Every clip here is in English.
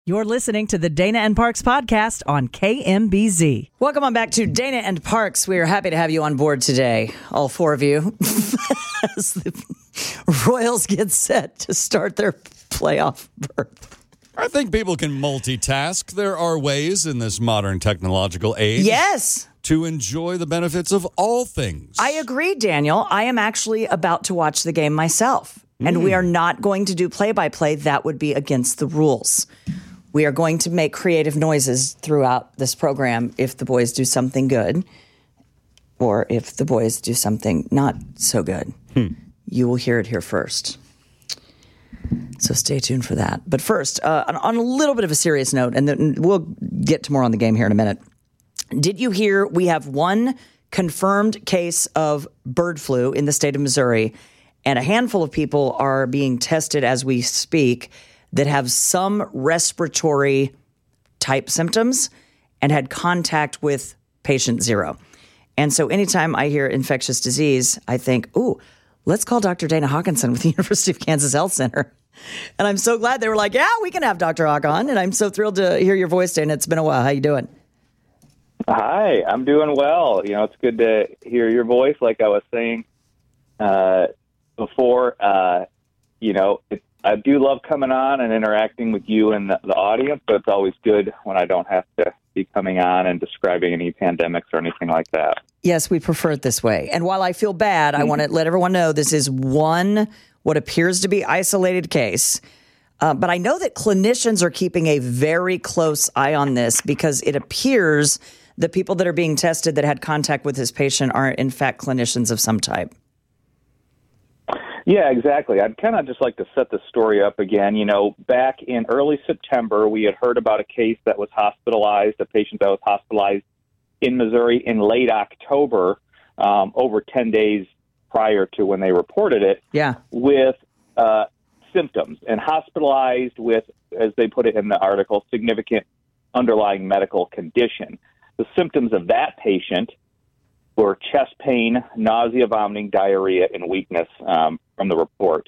You're listening to the Dana and Parks podcast on KMBZ. Welcome on back to Dana and Parks. We are happy to have you on board today, all four of you, as the Royals get set to start their playoff berth. I think people can multitask. There are ways in this modern technological age. Yes. To enjoy the benefits of all things. I agree, Daniel. I am actually about to watch the game myself, and we are not going to do play-by-play. That would be against the rules. We are going to make creative noises throughout this program if the boys do something good or if the boys do something not so good. You will hear it here first. So stay tuned for that. But first, on a little bit of a serious note, and then we'll get to more on the game here in a minute. Did you hear we have one confirmed case of bird flu in the state of Missouri, and a handful of people are being tested as we speak that have some respiratory type symptoms and had contact with patient zero. And so anytime I hear infectious disease, I think, ooh, let's call Dr. Dana Hawkinson with the University of Kansas Health Center. And I'm so glad they were like, yeah, we can have Dr. Hawk on. And I'm so thrilled to hear your voice, Dana. It's been a while. How you doing? Hi, I'm doing well. You know, it's good to hear your voice. Like I was saying before, I do love coming on and interacting with you and the audience, but it's always good when I don't have to be coming on and describing any pandemics or anything like that. Yes, we prefer it this way. And while I feel bad, I want to let everyone know this is one, what appears to be isolated case. But I know that clinicians are keeping a very close eye on this because it appears the people that are being tested that had contact with this patient are, in fact, clinicians of some type. Yeah, exactly. I'd kind of just like to set the story up again. You know, back in early September, we had heard about a case that was hospitalized, a patient that was hospitalized in Missouri in late October, over 10 days prior to when they reported it, with symptoms and hospitalized with, as they put it in the article, significant underlying medical condition. The symptoms of that patient were chest pain, nausea, vomiting, diarrhea, and weakness from the report.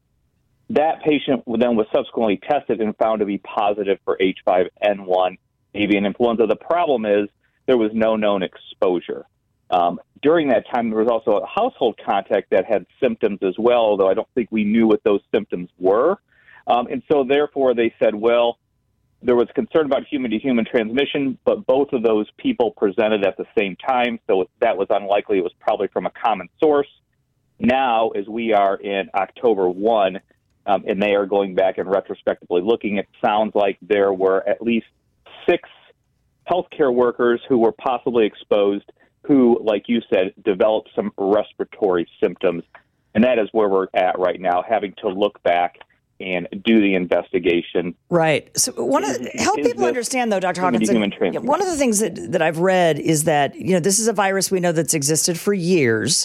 That patient then was subsequently tested and found to be positive for H5N1 avian influenza. The problem is there was no known exposure. During that time, there was also a household contact that had symptoms as well, although I don't think we knew what those symptoms were. And so therefore they said, well, there was concern about human-to-human transmission, but both of those people presented at the same time, so that was unlikely. It was probably from a common source. Now, as we are in October 1, and they are going back and retrospectively looking, it sounds like there were at least 6 healthcare workers who were possibly exposed who, like you said, developed some respiratory symptoms. And that is where we're at right now, having to look back and do the investigation. Right. So help people understand, though, Dr. Hawkinson, one of the things that I've read is that, this is a virus we know that's existed for years.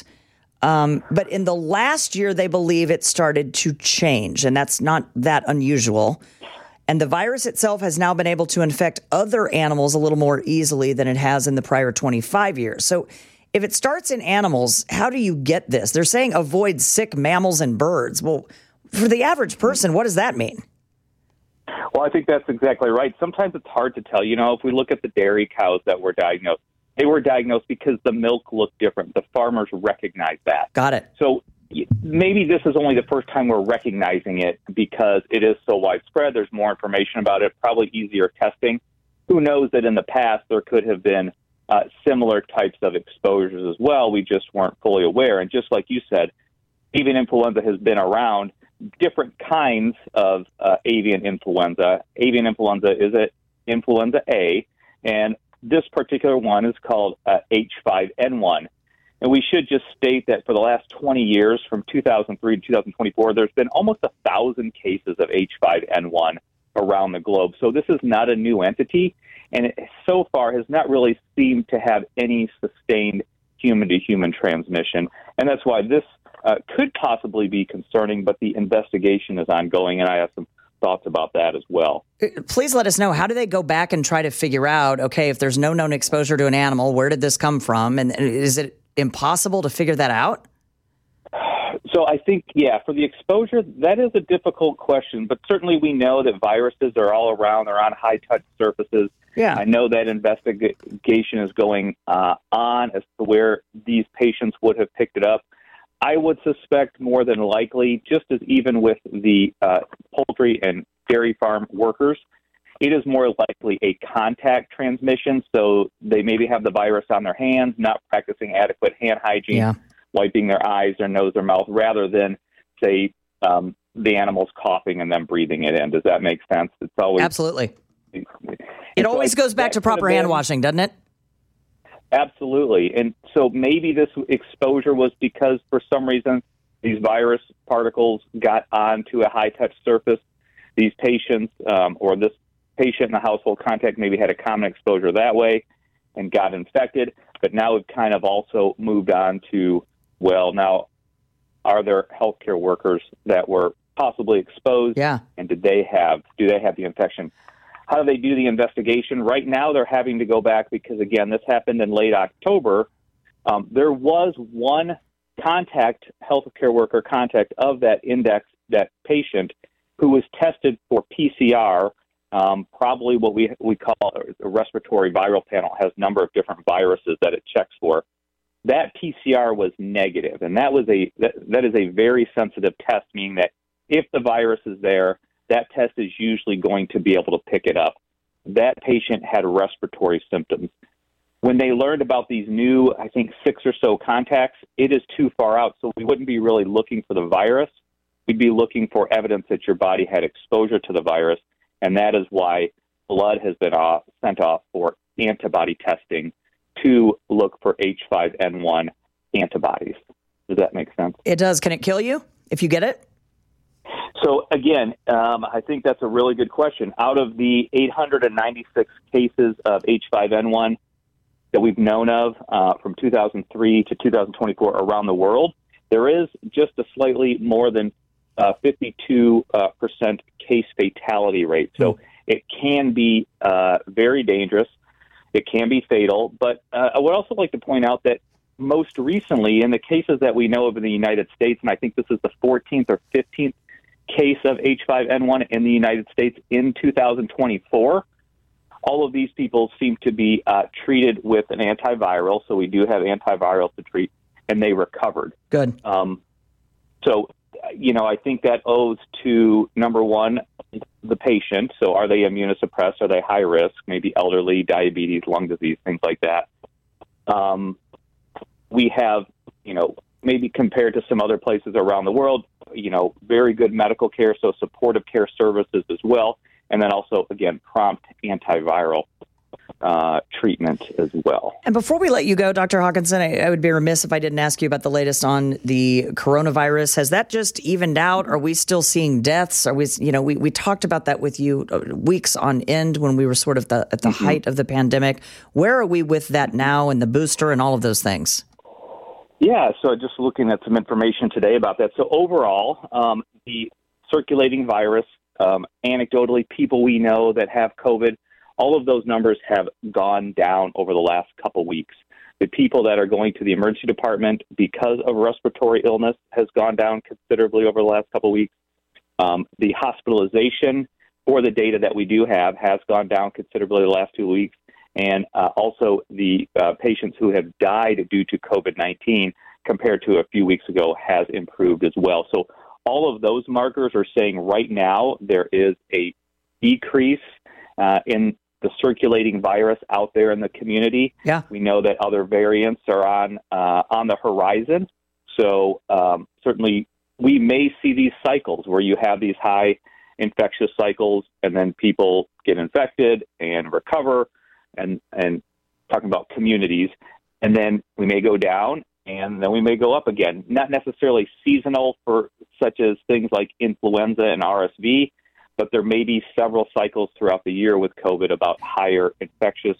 But in the last year, they believe it started to change, and that's not that unusual. And the virus itself has now been able to infect other animals a little more easily than it has in the prior 25 years. So if it starts in animals, how do you get this? They're saying avoid sick mammals and birds. Well, for the average person, what does that mean? Well, I think that's exactly right. Sometimes it's hard to tell. If we look at the dairy cows that were diagnosed, they were diagnosed because the milk looked different. The farmers recognized that. Got it. So maybe this is only the first time we're recognizing it because it is so widespread. There's more information about it, probably easier testing. Who knows that in the past there could have been similar types of exposures as well. We just weren't fully aware. And just like you said, avian influenza has been around. Different kinds of avian influenza. Avian influenza is influenza A, and this particular one is called H5N1. And we should just state that for the last 20 years, from 2003 to 2024, there's been almost 1,000 cases of H5N1 around the globe. So this is not a new entity, and it so far has not really seemed to have any sustained human-to-human transmission. And that's why this could possibly be concerning, but the investigation is ongoing, and I have some thoughts about that as well. Please let us know, how do they go back and try to figure out, okay, if there's no known exposure to an animal, where did this come from? And is it impossible to figure that out? So I think, for the exposure, that is a difficult question, but certainly we know that viruses are all around. They're on high-touch surfaces. Yeah. I know that investigation is going on as to where these patients would have picked it up. I would suspect more than likely, just as even with the poultry and dairy farm workers, it is more likely a contact transmission. So they maybe have the virus on their hands, not practicing adequate hand hygiene, wiping their eyes, their nose, their mouth, rather than, say, the animals coughing and then breathing it in. Does that make sense? It's always absolutely. It always goes back to proper hand washing, doesn't it? Absolutely. And so maybe this exposure was because for some reason these virus particles got onto a high-touch surface. These patients or this patient in the household contact maybe had a common exposure that way and got infected. But now we've kind of also moved on to, well, now are there healthcare workers that were possibly exposed? Yeah. And do they have the infection? How do they do the investigation? Right now, they're having to go back because, again, this happened in late October. There was one healthcare worker contact of that patient who was tested for PCR, probably what we call a respiratory viral panel. It has a number of different viruses that it checks for. That PCR was negative, and that is a very sensitive test, meaning that if the virus is there, that test is usually going to be able to pick it up. That patient had respiratory symptoms. When they learned about these new, I think, 6 or so contacts, it is too far out, so we wouldn't be really looking for the virus. We'd be looking for evidence that your body had exposure to the virus, and that is why blood has been sent off for antibody testing to look for H5N1 antibodies. Does that make sense? It does. Can it kill you if you get it? So, again, I think that's a really good question. Out of the 896 cases of H5N1 that we've known of from 2003 to 2024 around the world, there is just a slightly more than 52% case fatality rate. So it can be very dangerous. It can be fatal. But I would also like to point out that most recently, in the cases that we know of in the United States, and I think this is the 14th or 15th case of H5N1 in the United States in 2024, all of these people seem to be treated with an antiviral. So we do have antivirals to treat, and they recovered. Good. So, I think that owes to, number one, the patient. So are they immunosuppressed? Are they high risk? Maybe elderly, diabetes, lung disease, things like that. We have, maybe compared to some other places around the world, very good medical care, so supportive care services as well. And then also, again, prompt antiviral treatment as well. And before we let you go, Dr. Hawkinson, I would be remiss if I didn't ask you about the latest on the coronavirus. Has that just evened out? Are we still seeing deaths? Are we talked about that with you weeks on end when we were sort of at the height of the pandemic. Where are we with that now and the booster and all of those things? Yeah, so just looking at some information today about that. So overall, the circulating virus, anecdotally, people we know that have COVID, all of those numbers have gone down over the last couple weeks. The people that are going to the emergency department because of respiratory illness has gone down considerably over the last couple weeks. The hospitalization for the data that we do have has gone down considerably the last 2 weeks. And also the patients who have died due to COVID-19 compared to a few weeks ago has improved as well. So all of those markers are saying right now there is a decrease in the circulating virus out there in the community. Yeah. We know that other variants are on the horizon. So certainly we may see these cycles where you have these high infectious cycles and then people get infected and recover. And talking about communities, and then we may go down, and then we may go up again. Not necessarily seasonal for such as things like influenza and RSV, but there may be several cycles throughout the year with COVID about higher infectious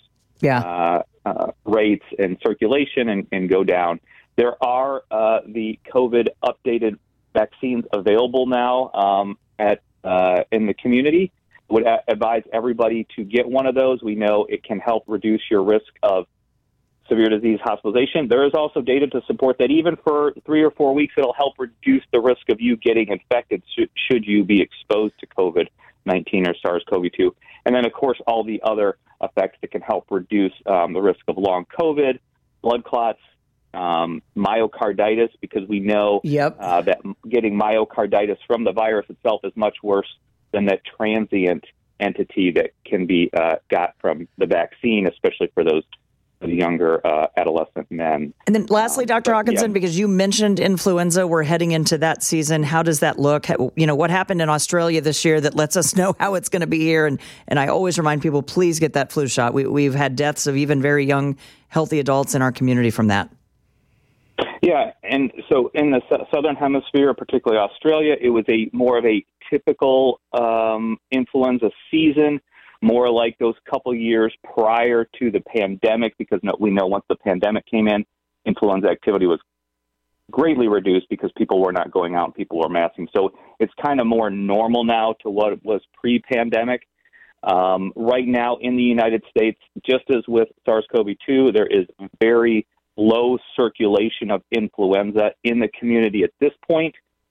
rates and circulation and go down. There are the COVID updated vaccines available now in the community. Would advise everybody to get one of those. We know it can help reduce your risk of severe disease hospitalization. There is also data to support that even for 3 or 4 weeks, it'll help reduce the risk of you getting infected should you be exposed to COVID-19 or SARS-CoV-2. And then, of course, all the other effects that can help reduce the risk of long COVID, blood clots, myocarditis, because we know that getting myocarditis from the virus itself is much worse than that transient entity that can be got from the vaccine, especially for those younger adolescent men. And then lastly, Dr. Hawkinson, because you mentioned influenza, we're heading into that season. How does that look? You know, what happened in Australia this year that lets us know how it's going to be here? And I always remind people, please get that flu shot. We've had deaths of even very young, healthy adults in our community from that. Yeah, and so in the southern hemisphere, particularly Australia, it was more of a typical influenza season, more like those couple years prior to the pandemic, because we know once the pandemic came in, influenza activity was greatly reduced because people were not going out and people were masking. So it's kind of more normal now to what it was pre-pandemic. Right now in the United States, just as with SARS-CoV-2, there is very low circulation of influenza in the community at this point.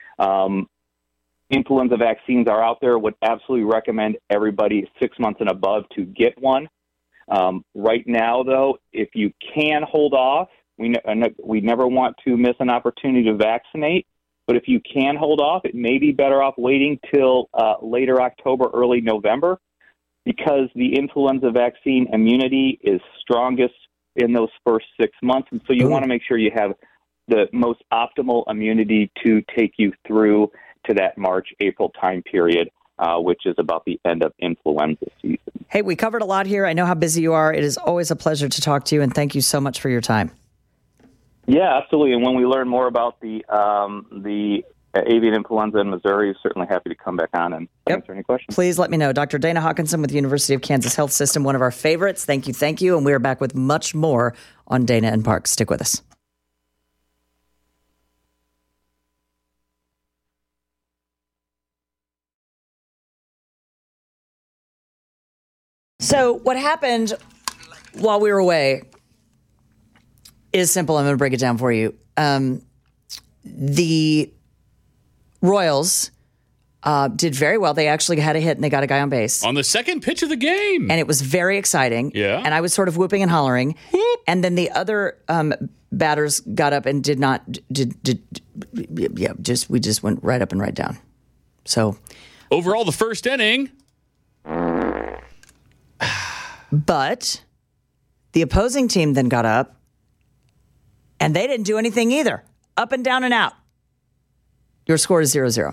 Influenza vaccines are out there. Would absolutely recommend everybody 6 months and above to get one. Right now, though, if you can hold off, we never want to miss an opportunity to vaccinate. But if you can hold off, it may be better off waiting till later October, early November, because the influenza vaccine immunity is strongest in those first 6 months. And so you want to make sure you have the most optimal immunity to take you through to that March, April time period, which is about the end of influenza season. Hey, we covered a lot here. I know how busy you are. It is always a pleasure to talk to you, and thank you so much for your time. Yeah, absolutely. And when we learn more about the avian influenza in Missouri, certainly happy to come back on and answer any questions. Please let me know. Dr. Dana Hawkinson with the University of Kansas Health System, one of our favorites. Thank you. And we are back with much more on Dana and Parks. Stick with us. So what happened while we were away is simple. I'm going to break it down for you. The Royals did very well. They actually had a hit and they got a guy on base. On the second pitch of the game. And it was very exciting. Yeah. And I was sort of whooping and hollering. Whoop. And then the other batters got up and we just went right up and right down. So overall, the first inning. But the opposing team then got up and they didn't do anything either. Up and down and out. Your score is 0-0.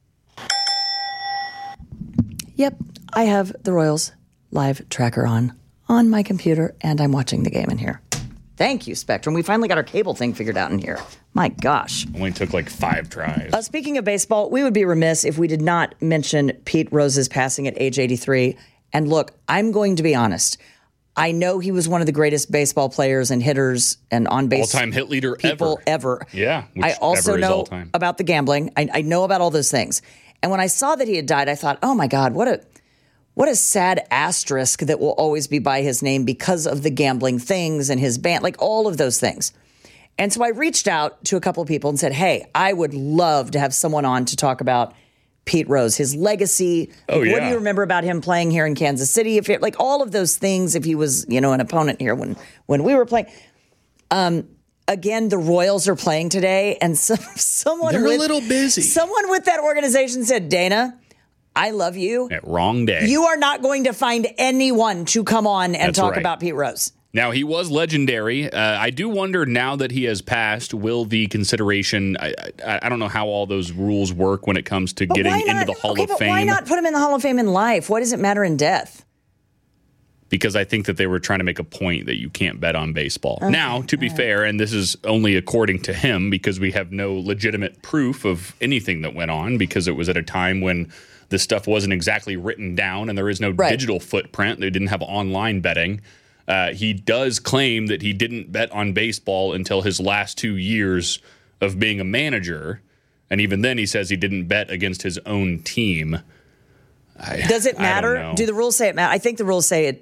Yep, I have the Royals live tracker on my computer, and I'm watching the game in here. Thank you, Spectrum. We finally got our cable thing figured out in here. My gosh. Only took like 5 tries. Speaking of baseball, we would be remiss if we did not mention Pete Rose's passing at age 83. And look, I'm going to be honest. I know he was one of the greatest baseball players and hitters and on-base all-time hit leader ever. Yeah. I also know about the gambling. I know about all those things. And when I saw that he had died, I thought, oh my God, what a sad asterisk that will always be by his name because of the gambling things and his band, like all of those things. And so I reached out to a couple of people and said, hey, I would love to have someone on to talk about Pete Rose, his legacy. What do you remember about him playing here in Kansas City? If like all of those things, if he was, an opponent here when we were playing. Again, the Royals are playing today, and someone they're a little busy. Someone with that organization said, Dana, I love you. Wrong day. You are not going to find anyone to come on and talk about Pete Rose. Now, he was legendary. I do wonder now that he has passed, will the consideration, I don't know how all those rules work when it comes to getting into the Hall of Fame. Why not put him in the Hall of Fame in life? Why does it matter in death? Because I think that they were trying to make a point that you can't bet on baseball. Now, to be fair, and this is only according to him because we have no legitimate proof of anything that went on because it was at a time when this stuff wasn't exactly written down and there is no digital footprint. They didn't have online betting. He does claim that he didn't bet on baseball until his last 2 years of being a manager. And even then he says he didn't bet against his own team. Does it matter? Do the rules say it matters? I think the rules say it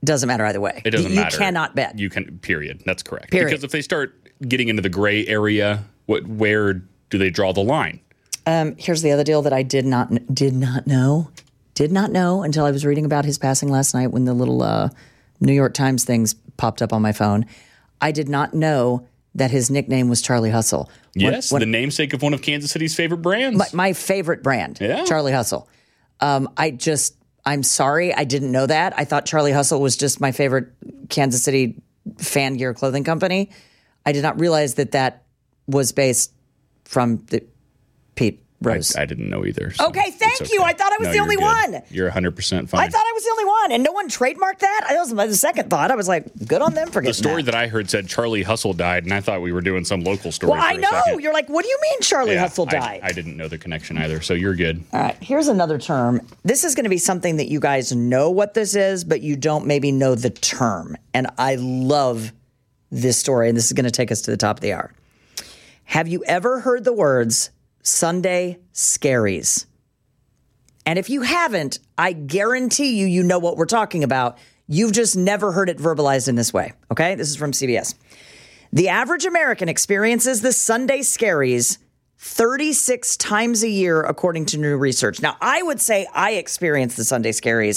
Doesn't matter either way. It doesn't matter. You cannot bet. You can. Period. That's correct. Period. Because if they start getting into the gray area, where do they draw the line? Here's the other deal that I did not know until I was reading about his passing last night when the little New York Times things popped up on my phone. I did not know that his nickname was Charlie Hustle. Yes, the namesake of one of Kansas City's favorite brands. My favorite brand, yeah. Charlie Hustle. I'm sorry, I didn't know that. I thought Charlie Hustle was just my favorite Kansas City fan gear clothing company. I did not realize that was based from the Pete Rose. I didn't know either. So okay, thank you. I thought I was the only one. You're 100% fine. I thought I was the only one, and no one trademarked that. That was my second thought. I was like, good on them for getting the story that I heard said Charlie Hustle died, and I thought we were doing some local story. Well, I know. You're like, what do you mean Charlie Hustle died? I didn't know the connection either, so you're good. All right, here's another term. This is going to be something that you guys know what this is, but you don't maybe know the term. And I love this story, and this is going to take us to the top of the hour. Have you ever heard the words Sunday scaries? And if you haven't, I guarantee you know what we're talking about. You've just never heard it verbalized in this way, okay? This is from CBS. The average American experiences the Sunday scaries 36 times a year, according to new research. Now, I would say I experience the Sunday scaries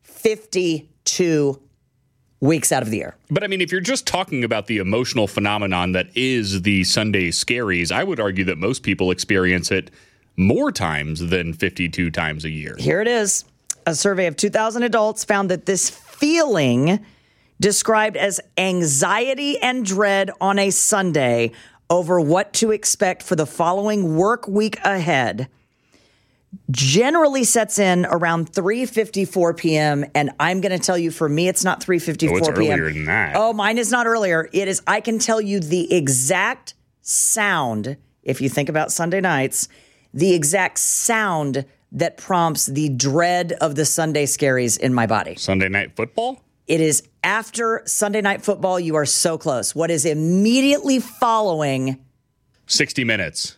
52 weeks out of the year. But I mean, if you're just talking about the emotional phenomenon that is the Sunday scaries, I would argue that most people experience it more times than 52 times a year. Here it is. A survey of 2,000 adults found that this feeling, described as anxiety and dread on a Sunday over what to expect for the following work week ahead, generally sets in around 3:54 p.m. And I'm going to tell you, for me, it's not 3:54 it's p.m. earlier than that. Oh, mine is not earlier. It is. I can tell you the exact sound, if you think about Sunday nights, the exact sound that prompts the dread of the Sunday scaries in my body. Sunday night football? It is after Sunday night football. You are so close. What is immediately following? 60 Minutes.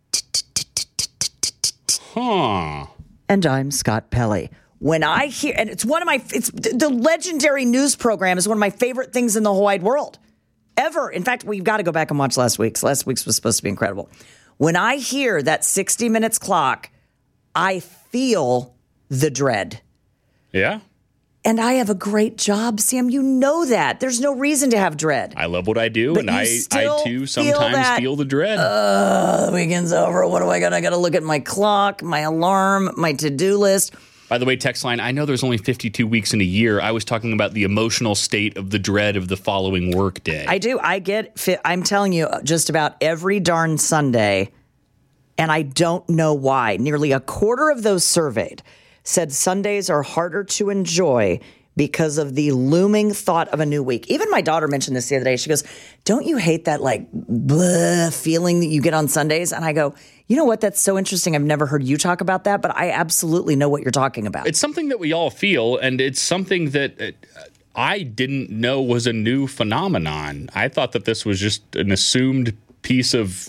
Huh. And I'm Scott Pelley. When I hear, and it's the legendary news program is one of my favorite things in the whole wide world ever. In fact, we've got to go back and watch last week's. Last week's was supposed to be incredible. When I hear that 60 Minutes clock, I feel the dread. Yeah. And I have a great job, Sam. You know that. There's no reason to have dread. I love what I do, But and you I still too feel sometimes that, feel the dread. The weekend's over. What do I got? I got to look at my clock, my alarm, my to-do list. By the way, text line, I know there's only 52 weeks in a year. I was talking about the emotional state of the dread of the following work day. I do. I'm telling you, just about every darn Sunday, and I don't know why. Nearly a quarter of those surveyed said Sundays are harder to enjoy because of the looming thought of a new week. Even my daughter mentioned this the other day. She goes, don't you hate that like bleh feeling that you get on Sundays? And I go, you know what? That's so interesting. I've never heard you talk about that, but I absolutely know what you're talking about. It's something that we all feel, and it's something that I didn't know was a new phenomenon. I thought that this was just an assumed piece of,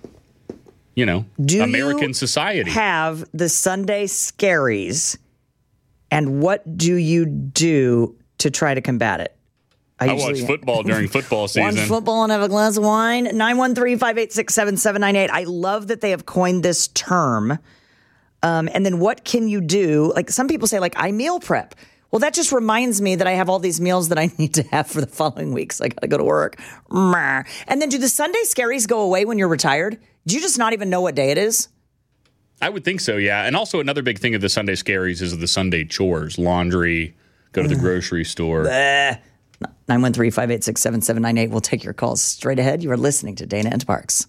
American society. Have the Sunday scaries, and what do you do to try to combat it? I watch football during football season. Watch football and have a glass of wine. 913-586-7798. I love that they have coined this term. And then what can you do? Like some people say, like, I meal prep. Well, that just reminds me that I have all these meals that I need to have for the following week. So I got to go to work. And then do the Sunday scaries go away when you're retired? Do you just not even know what day it is? I would think so, yeah. And also another big thing of the Sunday scaries is the Sunday chores, laundry, go to the grocery store. 913-586-7798. We'll take your calls straight ahead. You are listening to Dana and Parks.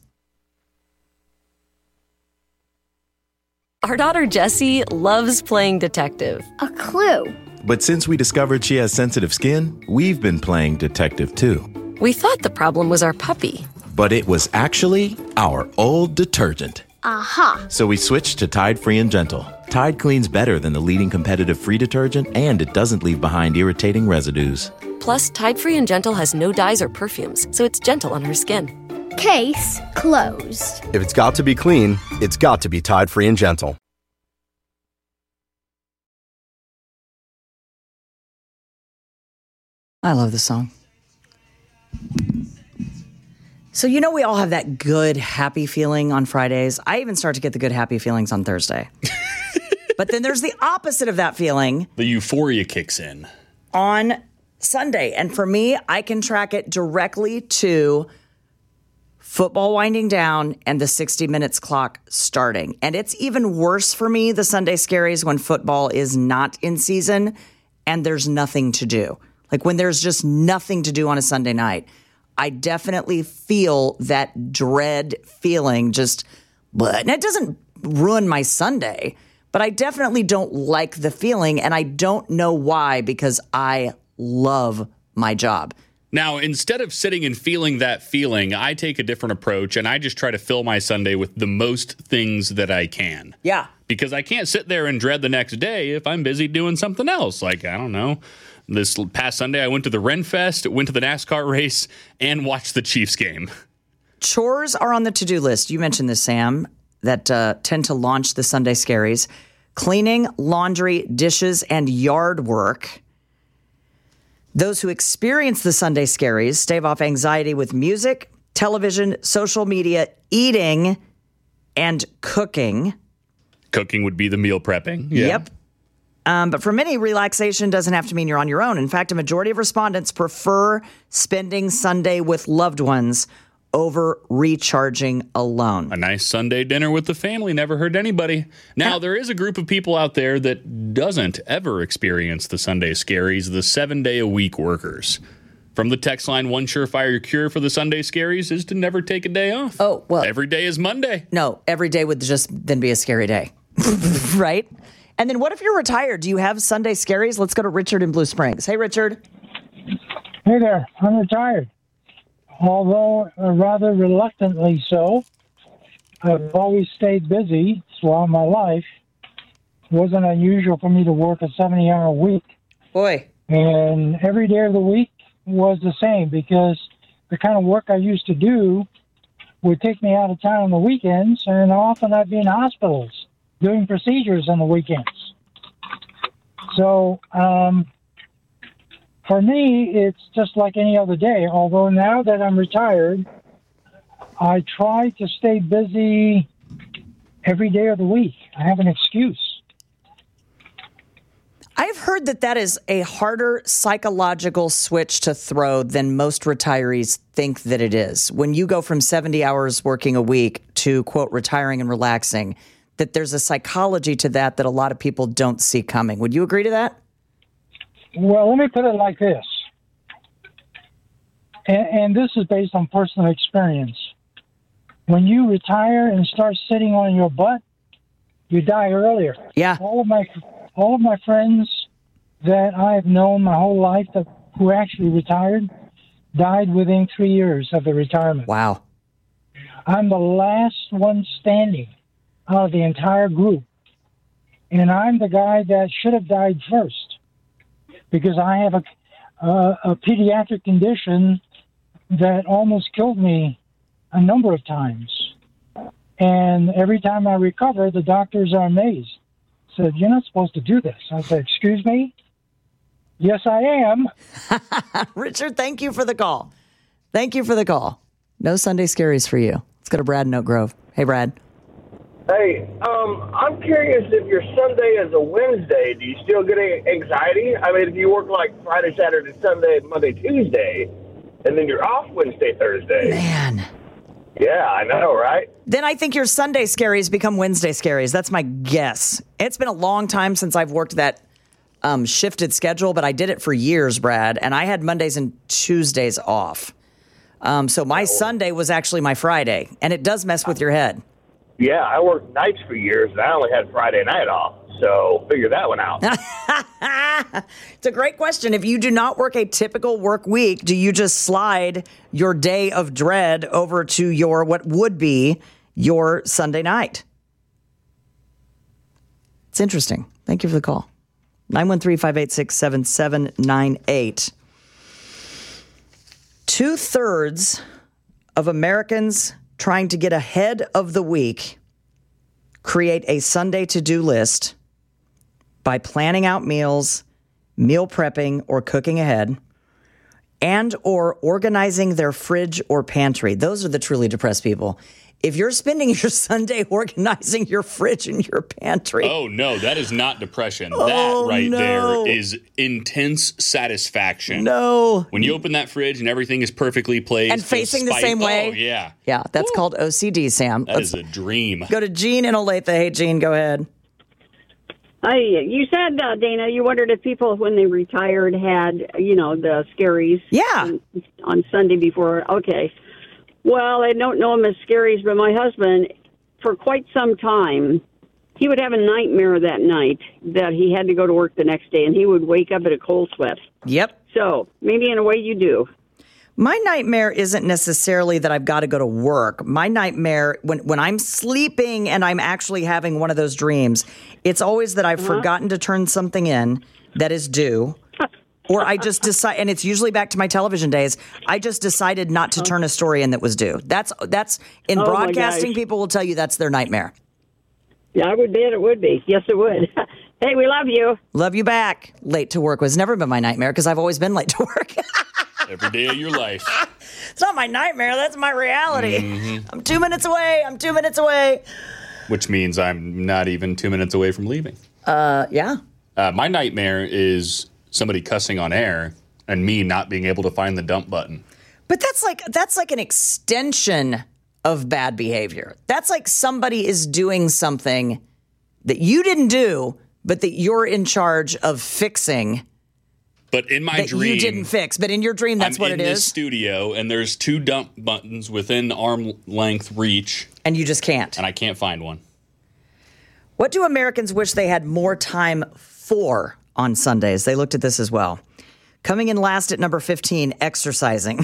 Our daughter Jessie loves playing detective. A clue. But since we discovered she has sensitive skin, we've been playing detective too. We thought the problem was our puppy. But it was actually our old detergent. Aha. So we switched to Tide Free and Gentle. Tide cleans better than the leading competitive free detergent, and it doesn't leave behind irritating residues. Plus, Tide Free and Gentle has no dyes or perfumes, so it's gentle on her skin. Case closed. If it's got to be clean, it's got to be Tide Free and Gentle. I love this song. So, you know, we all have that good, happy feeling on Fridays. I even start to get the good, happy feelings on Thursday. But then there's the opposite of that feeling. The euphoria kicks in On Sunday. And for me, I can track it directly to football winding down and the 60 minutes clock starting. And it's even worse for me, the Sunday scaries, when football is not in season and there's nothing to do. Like when there's just nothing to do on a Sunday night. I definitely feel that dread feeling and it doesn't ruin my Sunday, but I definitely don't like the feeling, and I don't know why, because I love my job. Now, instead of sitting and feeling that feeling, I take a different approach, and I just try to fill my Sunday with the most things that I can. Yeah. Because I can't sit there and dread the next day if I'm busy doing something else. Like, I don't know. This past Sunday, I went to the Ren Fest, went to the NASCAR race, and watched the Chiefs game. Chores are on the to-do list. You mentioned this, Sam, that tend to launch the Sunday scaries. Cleaning, laundry, dishes, and yard work. Those who experience the Sunday scaries stave off anxiety with music, television, social media, eating, and cooking. Cooking would be the meal prepping. Yeah. Yep. But for many, relaxation doesn't have to mean you're on your own. In fact, a majority of respondents prefer spending Sunday with loved ones over recharging alone. A nice Sunday dinner with the family never hurt anybody. Now, there is a group of people out there that doesn't ever experience the Sunday scaries, the 7-day-a-week workers. From the text line, one surefire cure for the Sunday scaries is to never take a day off. Oh, well. Every day is Monday. No, every day would just then be a scary day. Right? And then what if you're retired? Do you have Sunday scaries? Let's go to Richard in Blue Springs. Hey, Richard. Hey there. I'm retired. Although rather reluctantly so. I've always stayed busy throughout my life. It wasn't unusual for me to work a 70-hour week. Boy. And every day of the week was the same, because the kind of work I used to do would take me out of town on the weekends, and often I'd be in hospitals doing procedures on the weekends. So for me, it's just like any other day, although now that I'm retired, I try to stay busy every day of the week. I have an excuse. I've heard that is a harder psychological switch to throw than most retirees think that it is. When you go from 70 hours working a week to, quote, retiring and relaxing, that there's a psychology to that a lot of people don't see coming. Would you agree to that? Well, let me put it like this. And this is based on personal experience. When you retire and start sitting on your butt, you die earlier. Yeah. All of my friends that I've known my whole life who actually retired died within 3 years of the retirement. Wow. I'm the last one standing out of the entire group. And I'm the guy that should have died first, because I have a pediatric condition that almost killed me a number of times. And every time I recover, the doctors are amazed. Said, "You're not supposed to do this." I said, "Excuse me?" "Yes, I am." Richard, thank you for the call. Thank you for the call. No Sunday scaries for you. Let's go to Brad in Oak Grove. Hey, Brad. Hey, I'm curious if your Sunday is a Wednesday, do you still get anxiety? I mean, if you work like Friday, Saturday, Sunday, Monday, Tuesday, and then you're off Wednesday, Thursday. Man. Yeah, I know, right? Then I think your Sunday scaries become Wednesday scaries. That's my guess. It's been a long time since I've worked that shifted schedule, but I did it for years, Brad, and I had Mondays and Tuesdays off. So my Sunday was actually my Friday, and it does mess with your head. Yeah, I worked nights for years, and I only had Friday night off, so figure that one out. It's a great question. If you do not work a typical work week, do you just slide your day of dread over to your what would be your Sunday night? It's interesting. Thank you for the call. 913-586-7798. 2/3 of Americans trying to get ahead of the week create a Sunday to-do list by planning out meals, meal prepping, or cooking ahead. and or organizing their fridge or pantry. Those are the truly depressed people. If you're spending your Sunday organizing your fridge and your pantry. Oh, no, that is not depression. That right there is intense satisfaction. No. When you open that fridge and everything is perfectly placed. And facing the same way. Oh, yeah. Yeah, that's called OCD, Sam. That is a dream. Go to Gene in Olathe. Hey, Gene, go ahead. Hi, you said, Dana, you wondered if people, when they retired, had, the scaries. Yeah. On Sunday before. Okay. Well, I don't know them as scaries, but my husband, for quite some time, he would have a nightmare that night that he had to go to work the next day, and he would wake up at a cold sweat. Yep. So maybe in a way you do. My nightmare isn't necessarily that I've got to go to work. My nightmare, when I'm sleeping and I'm actually having one of those dreams, it's always that I've forgotten to turn something in that is due. Or I just decide, and it's usually back to my television days, I just decided not to turn a story in that was due. That's in broadcasting, people will tell you that's their nightmare. Yeah, I would bet it would be. Yes, it would. Hey, we love you. Love you back. Late to work was never been my nightmare because I've always been late to work. Every day of your life. It's not my nightmare. That's my reality. Mm-hmm. I'm 2 minutes away. Which means I'm not even 2 minutes away from leaving. Yeah. My nightmare is somebody cussing on air and me not being able to find the dump button. But that's like an extension of bad behavior. That's like somebody is doing something that you didn't do, but that you're in charge of fixing. But in my dream, you didn't fix. But in your dream, that's what it is. I'm in this studio, and there's 2 dump buttons within arm length reach, and you just can't. And I can't find one. What do Americans wish they had more time for on Sundays? They looked at this as well. Coming in last at number 15, exercising.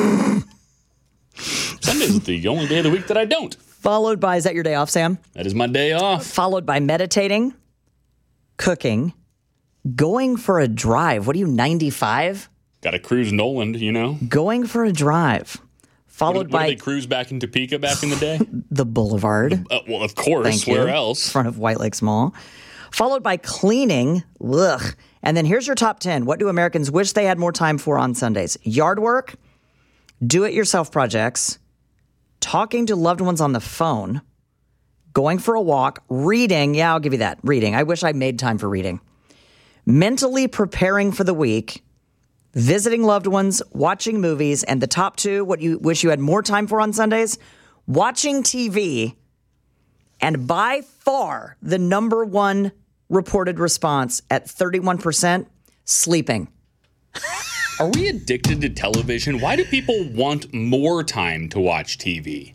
Sundays is the only day of the week that I don't. Followed by, is that your day off, Sam? That is my day off. Followed by meditating, cooking, going for a drive. What are you, 95? Got to cruise Noland, Going for a drive. Followed by... What did they cruise back in Topeka back in the day? The Boulevard. Well, of course. Thank Where you. else? In front of White Lakes Mall. Followed by cleaning. Ugh. And then here's your top 10. What do Americans wish they had more time for on Sundays? Yard work, do-it-yourself projects, talking to loved ones on the phone, going for a walk, reading. Yeah, I'll give you that. Reading. I wish I made time for reading. Mentally preparing for the week, visiting loved ones, watching movies, and the top 2, what you wish you had more time for on Sundays, watching TV, and by far the number 1 reported response at 31%, sleeping. Are we addicted to television? Why do people want more time to watch TV?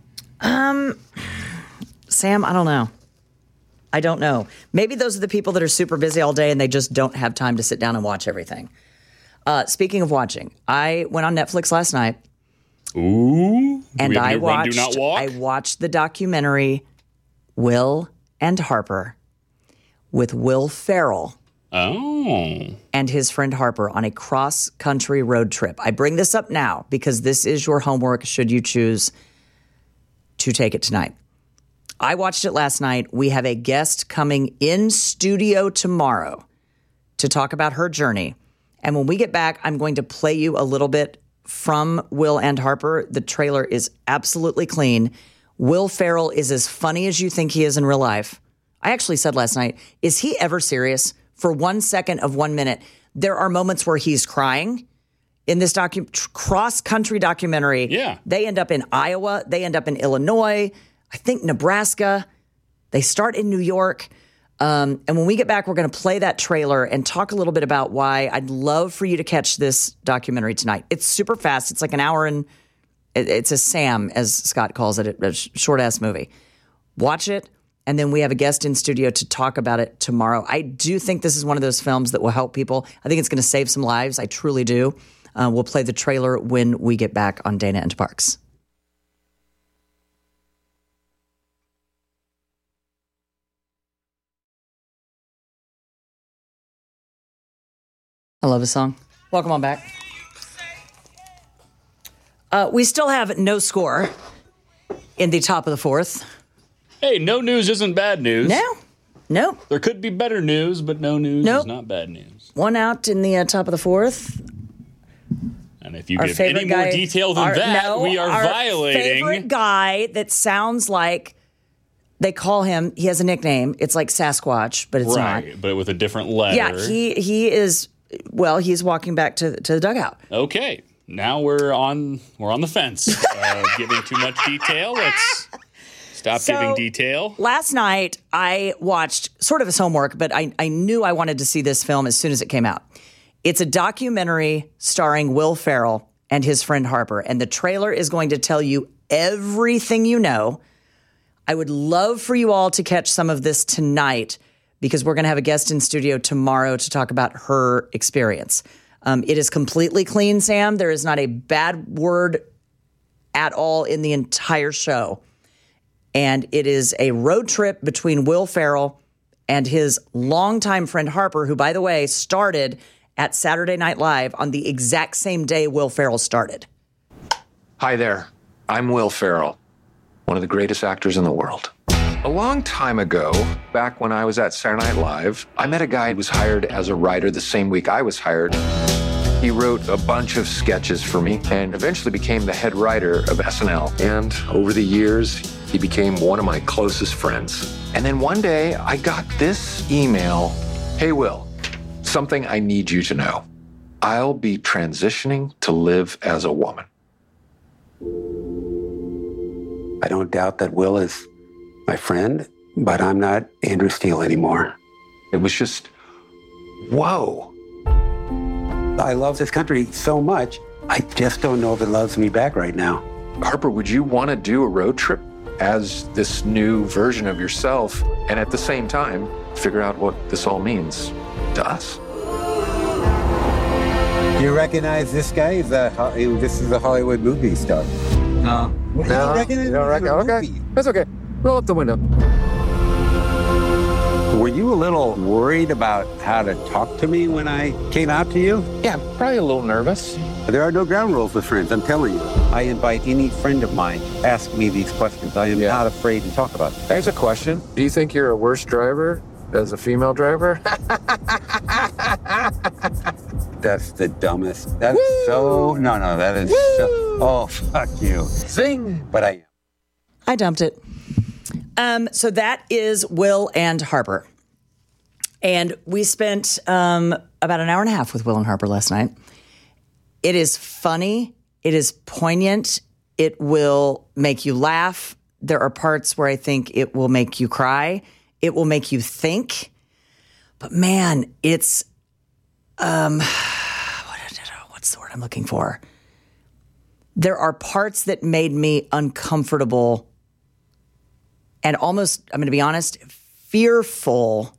Sam, I don't know. Maybe those are the people that are super busy all day and they just don't have time to sit down and watch everything. Speaking of watching, I went on Netflix last night. Ooh. And I Run, Do Not Walk? I watched the documentary Will and Harper with Will Ferrell. Oh. And his friend Harper on a cross-country road trip. I bring this up now because this is your homework should you choose to take it tonight. I watched it last night. We have a guest coming in studio tomorrow to talk about her journey. And when we get back, I'm going to play you a little bit from Will and Harper. The trailer is absolutely clean. Will Ferrell is as funny as you think he is in real life. I actually said last night, is he ever serious? For 1 second of 1 minute, there are moments where he's crying. In this cross-country documentary, yeah. They end up in Iowa. They end up in Illinois. I think Nebraska. They start in New York. And when we get back, we're going to play that trailer and talk a little bit about why I'd love for you to catch this documentary tonight. It's super fast. It's like an hour and it's a Sam, as Scott calls it, a short-ass movie. Watch it. And then we have a guest in studio to talk about it tomorrow. I do think this is one of those films that will help people. I think it's going to save some lives. I truly do. We'll play the trailer when we get back on Dana and Parks. I love this song. Welcome on back. We still have no score in the top of the fourth. Hey, no news isn't bad news. No. There could be better news, but no news is not bad news. One out in the top of the fourth. And if you give any more detail than we are violating. Favorite guy that sounds like they call him, he has a nickname. It's like Sasquatch, but it's not. But with a different letter. Yeah, he is, well, he's walking back to the dugout. Okay. Now we're on the fence. Giving too much detail. Let's stop giving detail. Last night, I watched sort of as homework, but I knew I wanted to see this film as soon as it came out. It's a documentary starring Will Ferrell and his friend Harper, and the trailer is going to tell you everything you know. I would love for you all to catch some of this tonight because we're going to have a guest in studio tomorrow to talk about her experience. It is completely clean, Sam. There is not a bad word at all in the entire show. And it is a road trip between Will Ferrell and his longtime friend Harper, who, by the way, started at Saturday Night Live on the exact same day Will Ferrell started. Hi there. I'm Will Ferrell, one of the greatest actors in the world. A long time ago, back when I was at Saturday Night Live, I met a guy who was hired as a writer the same week I was hired. He wrote a bunch of sketches for me and eventually became the head writer of SNL. And over the years, he became one of my closest friends. And then one day, I got this email. Hey, Will. Something I need you to know. I'll be transitioning to live as a woman. I don't doubt that Will is my friend, but I'm not Andrew Steele anymore. It was just, whoa. I love this country so much, I just don't know if it loves me back right now. Harper, would you want to do a road trip as this new version of yourself and at the same time figure out what this all means to us? You recognize this guy? This is a Hollywood movie star. No. You don't recognize Okay. That's okay. Roll up the window. Were you a little worried about how to talk to me when I came out to you? Yeah, probably a little nervous. There are no ground rules with friends, I'm telling you. I invite any friend of mine to ask me these questions. I am not afraid to talk about them. There's a question. Do you think you're a worse driver as a female driver? That's the dumbest. That's so... No, that is so... Oh, fuck you. Zing! But I am. I dumped it. So that is Will and Harper. And we spent about an hour and a half with Will and Harper last night. It is funny. It is poignant. It will make you laugh. There are parts where I think it will make you cry. It will make you think. But man, it's... what's the word I'm looking for? There are parts that made me uncomfortable and almost, I'm going to be honest, fearful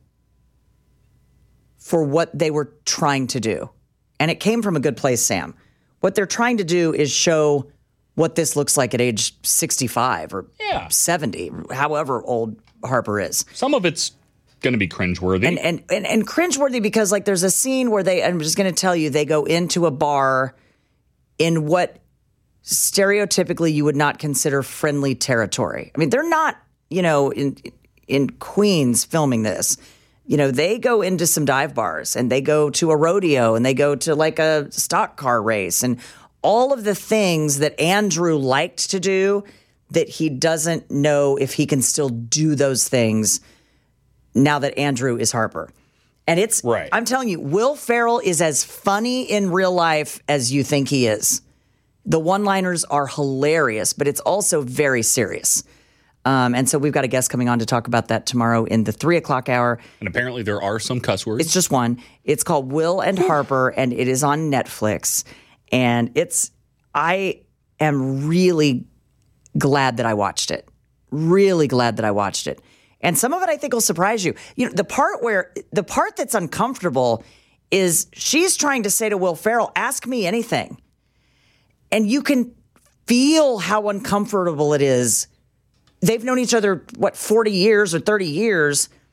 for what they were trying to do. And it came from a good place, Sam. What they're trying to do is show what this looks like at age 65 or 70, however old Harper is. Some of it's going to be cringeworthy. And cringeworthy because, like, there's a scene where I'm just going to tell you, they go into a bar in what stereotypically you would not consider friendly territory. I mean, they're not, in Queens filming this. They go into some dive bars and they go to a rodeo and they go to like a stock car race and all of the things that Andrew liked to do that he doesn't know if he can still do those things now that Andrew is Harper. And it's, right. I'm telling you, Will Ferrell is as funny in real life as you think he is. The one-liners are hilarious, but it's also very serious. And so we've got a guest coming on to talk about that tomorrow in the 3:00 hour. And apparently there are some cuss words. It's just one. It's called Will and Harper, and it is on Netflix. And I am really glad that I watched it. Really glad that I watched it. And some of it I think will surprise you. The part that's uncomfortable is she's trying to say to Will Ferrell, ask me anything. And you can feel how uncomfortable it is. They've known each other, 40 years or 30 years.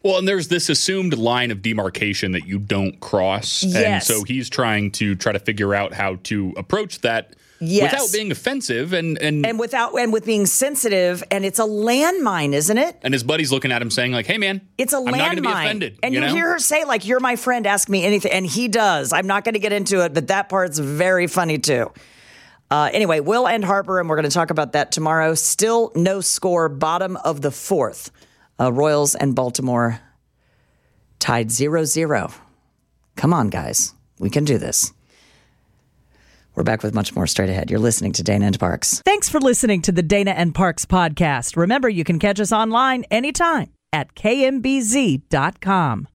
Well, and there's this assumed line of demarcation that you don't cross. Yes. And so he's trying to figure out how to approach that without being offensive and with being sensitive. And it's a landmine, isn't it? And his buddy's looking at him saying, like, hey, man, it's a landmine. I'm not going to be offended. And you hear her say, like, you're my friend, ask me anything. And he does. I'm not going to get into it, but that part's very funny, too. Anyway, Will and Harper, and we're going to talk about that tomorrow. Still no score, bottom of the fourth. Royals and Baltimore tied 0-0. Come on, guys. We can do this. We're back with much more straight ahead. You're listening to Dana and Parks. Thanks for listening to the Dana and Parks podcast. Remember, you can catch us online anytime at kmbz.com.